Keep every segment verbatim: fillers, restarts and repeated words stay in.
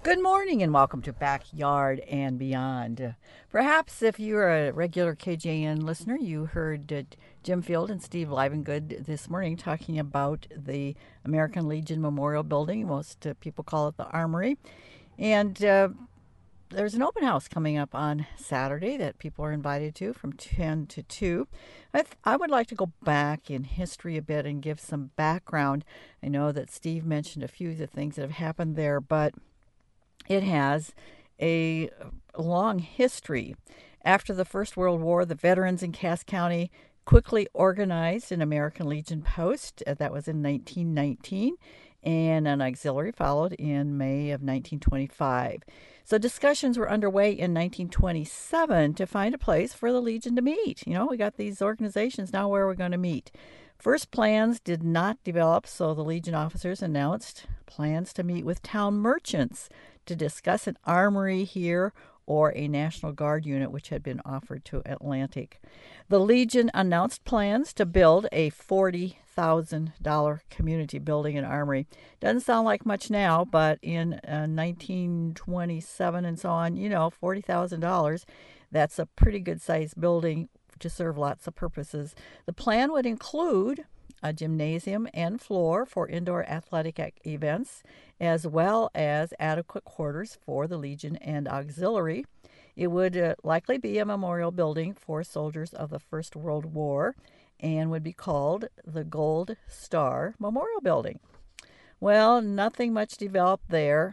Good morning and welcome to Backyard and Beyond. Uh, perhaps if you're a regular K J N listener, you heard uh, Jim Field and Steve Livengood this morning talking about the American Legion Memorial Building. Most uh, people call it the Armory. And uh, there's an open house coming up on Saturday that people are invited to from ten to two. I, th- I would like to go back in history a bit and give some background. I know that Steve mentioned a few of the things that have happened there, but it has a long history. After the First World War, the veterans in Cass County quickly organized an American Legion post. That was in nineteen nineteen, and an auxiliary followed in May of nineteen twenty-five. So discussions were underway in nineteen twenty-seven to find a place for the Legion to meet. You know, we got these organizations, now where are we going to meet? First plans did not develop, so the Legion officers announced plans to meet with town merchants to discuss an armory here or a National Guard unit, which had been offered to Atlantic. The Legion announced plans to build a forty thousand dollars community building and armory. Doesn't sound like much now, but in uh, nineteen twenty-seven and so on, you know, forty thousand dollars, that's a pretty good-sized building to serve lots of purposes. The plan would include a gymnasium and floor for indoor athletic events, as well as adequate quarters for the Legion and auxiliary. It would uh, likely be a memorial building for soldiers of the First World War and would be called the Gold Star Memorial Building. Well, nothing much developed there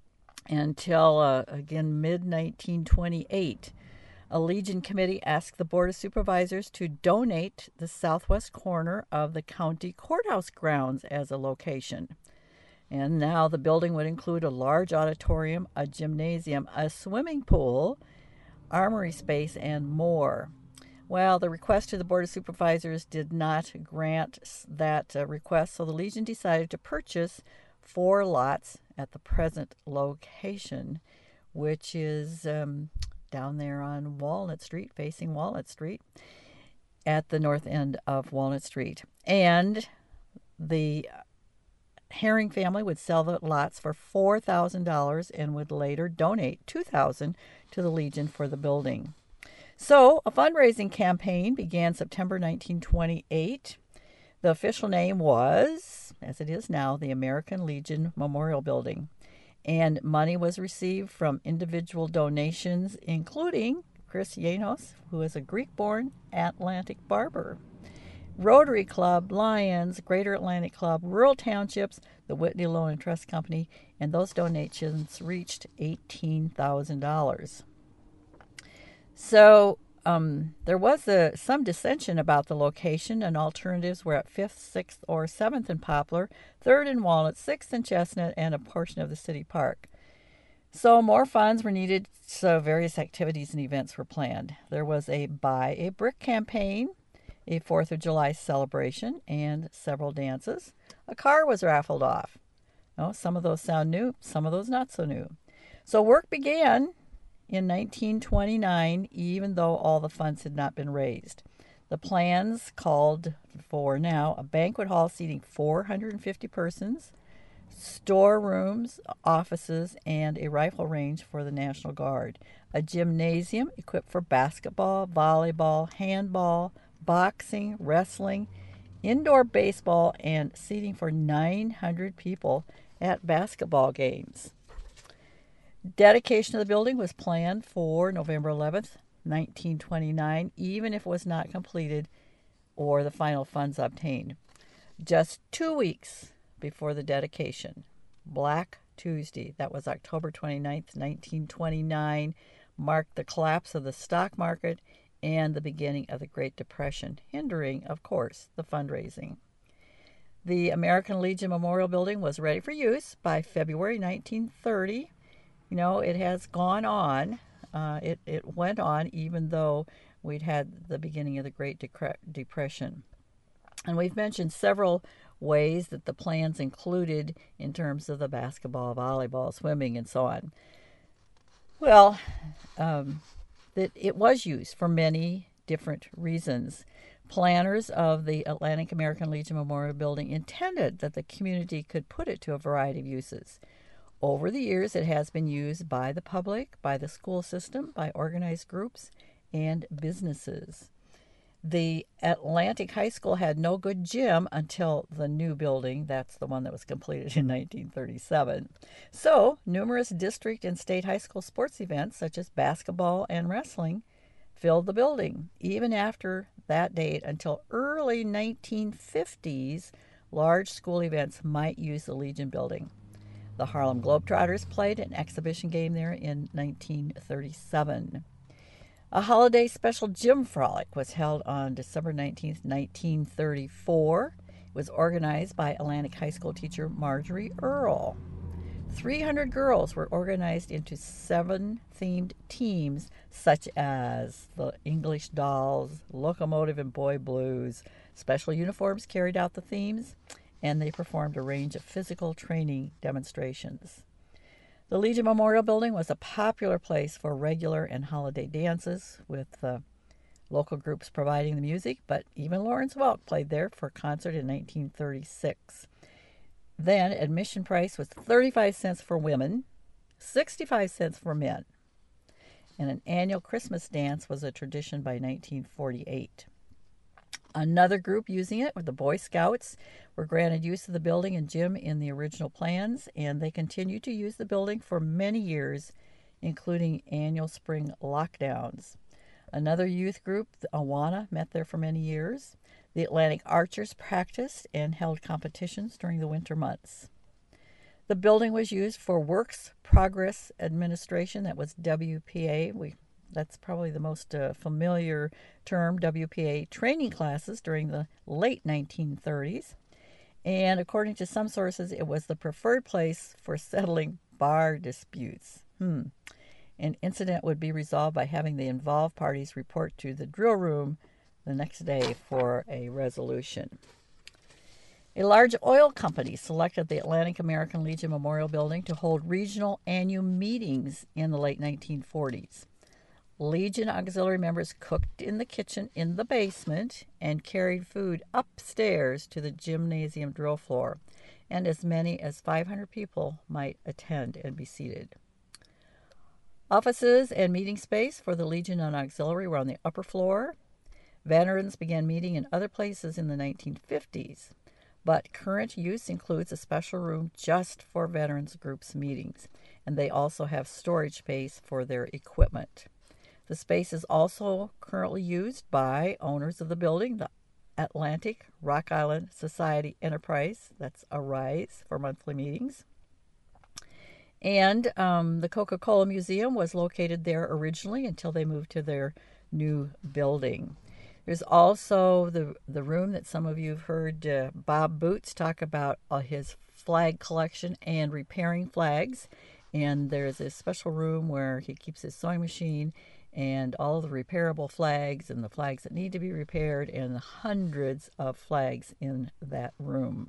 until, uh, again, mid nineteen twenty-eight. A Legion committee asked the Board of Supervisors to donate the southwest corner of the county courthouse grounds as a location. And now the building would include a large auditorium, a gymnasium, a swimming pool, armory space, and more. Well, the request to the Board of Supervisors did not grant that uh, request, so the Legion decided to purchase four lots at the present location, which is um, down there on Walnut Street, facing Walnut Street, at the north end of Walnut Street. And the Herring family would sell the lots for four thousand dollars and would later donate two thousand dollars to the Legion for the building. So a fundraising campaign began September nineteen twenty-eight. The official name was, as it is now, the American Legion Memorial Building. And money was received from individual donations, including Chris Yanos, who is a Greek-born Atlantic barber, Rotary Club, Lions, Greater Atlantic Club, Rural Townships, the Whitney Loan and Trust Company, and those donations reached eighteen thousand dollars. So um, there was a, some dissension about the location, and alternatives were at fifth, sixth, or seventh in Poplar, third in Walnut, sixth in Chestnut, and a portion of the city park. So more funds were needed, so various activities and events were planned. There was a Buy a Brick campaign, a fourth of July celebration, and several dances. A car was raffled off. Oh, some of those sound new, some of those not so new. So work began in nineteen twenty-nine, even though all the funds had not been raised. The plans called for now a banquet hall seating four hundred fifty persons, storerooms, offices, and a rifle range for the National Guard, a gymnasium equipped for basketball, volleyball, handball, boxing, wrestling, indoor baseball, and seating for nine hundred people at basketball games. Dedication of the building was planned for November eleventh, nineteen twenty-nine, even if it was not completed or the final funds obtained. Just two weeks before the dedication, Black Tuesday, that was October twenty-ninth, nineteen twenty-nine, marked the collapse of the stock market and the beginning of the Great Depression, hindering, of course, the fundraising. The American Legion Memorial Building was ready for use by February nineteen thirty. You know, it has gone on. Uh, it, it went on even though we'd had the beginning of the Great Decre- Depression. And we've mentioned several ways that the plans included in terms of the basketball, volleyball, swimming, and so on. Well, um, that it was used for many different reasons. Planners of the Atlantic American Legion Memorial Building intended that the community could put it to a variety of uses. Over the years, it has been used by the public, by the school system, by organized groups, and businesses. The Atlantic High School had no good gym until the new building. That's the one that was completed in nineteen thirty-seven. So, numerous district and state high school sports events, such as basketball and wrestling, filled the building. Even after that date, until early nineteen fifties, large school events might use the Legion building. The Harlem Globetrotters played an exhibition game there in nineteen thirty-seven. A holiday special gym frolic was held on December nineteenth, nineteen thirty-four. It was organized by Atlantic High School teacher Marjorie Earl. three hundred girls were organized into seven themed teams, such as the English Dolls, Locomotive and Boy Blues. Special uniforms carried out the themes, and they performed a range of physical training demonstrations. The Legion Memorial Building was a popular place for regular and holiday dances, with uh, local groups providing the music, but even Lawrence Welk played there for a concert in nineteen thirty-six. Then, admission price was thirty-five cents for women, sixty-five cents for men, and an annual Christmas dance was a tradition by nineteen forty-eight. Another group using it, the Boy Scouts, were granted use of the building and gym in the original plans, and they continued to use the building for many years, including annual spring lockdowns. Another youth group, the Awana, met there for many years. The Atlantic Archers practiced and held competitions during the winter months. The building was used for Works Progress Administration, that was W P A. We That's probably the most uh, familiar term, W P A training classes during the late nineteen thirties. And according to some sources, it was the preferred place for settling bar disputes. Hmm. An incident would be resolved by having the involved parties report to the drill room the next day for a resolution. A large oil company selected the Atlantic American Legion Memorial Building to hold regional annual meetings in the late nineteen forties. Legion auxiliary members cooked in the kitchen in the basement and carried food upstairs to the gymnasium drill floor, and as many as five hundred people might attend and be seated. Offices and meeting space for the Legion and auxiliary were on the upper floor. Veterans began meeting in other places in the nineteen fifties, but current use includes a special room just for veterans groups meetings, and they also have storage space for their equipment. The space is also currently used by owners of the building, the Atlantic Rock Island Society Enterprise, that's ARISE, for monthly meetings. And um, the Coca-Cola Museum was located there originally until they moved to their new building. There's also the, the room that some of you have heard uh, Bob Boots talk about uh, his flag collection and repairing flags. And there's a special room where he keeps his sewing machine and all the repairable flags and the flags that need to be repaired, and the hundreds of flags in that room.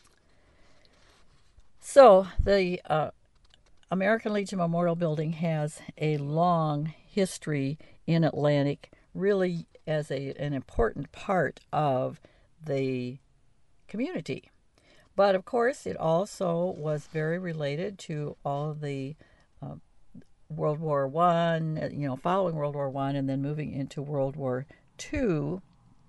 So the uh, American Legion Memorial Building has a long history in Atlantic, really as a, an important part of the community. But of course, it also was very related to all of the uh, World War One, you know, following World War One, and then moving into World War Two.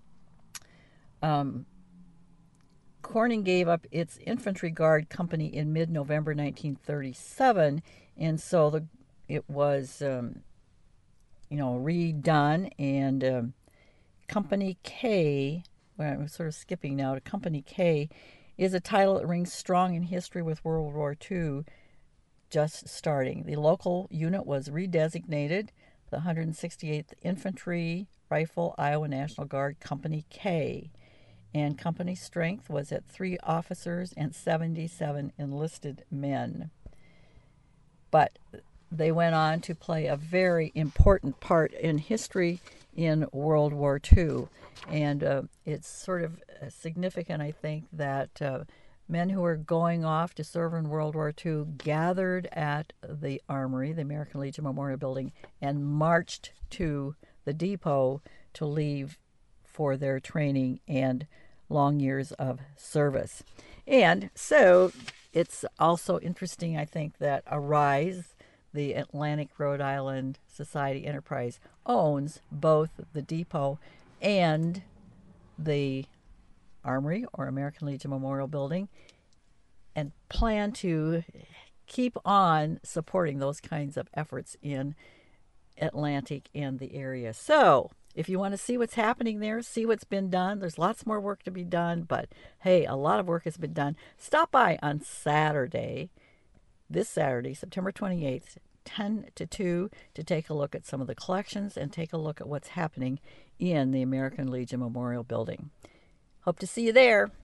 Um, Corning gave up its Infantry Guard Company in mid-November nineteen thirty-seven, and so the it was, um, you know, redone. And um, Company K, well, I'm sort of skipping now to Company K, is a title that rings strong in history with World War Two. Just starting. The local unit was redesignated the one hundred sixty-eighth Infantry Rifle Iowa National Guard Company K, and company strength was at three officers and seventy-seven enlisted men. But they went on to play a very important part in history in World War Two, and uh, it's sort of significant, I think, that uh, men who were going off to serve in World War Two gathered at the Armory, the American Legion Memorial Building, and marched to the depot to leave for their training and long years of service. And so it's also interesting, I think, that Arise, the Atlantic Rhode Island Society Enterprise, owns both the depot and the Armory or American Legion Memorial Building, and plan to keep on supporting those kinds of efforts in Atlantic and the area. So if you want to see what's happening there, see what's been done, there's lots more work to be done, but hey, a lot of work has been done. Stop by on Saturday, this Saturday, September twenty-eighth, ten to two, to take a look at some of the collections and take a look at what's happening in the American Legion Memorial Building. Hope to see you there.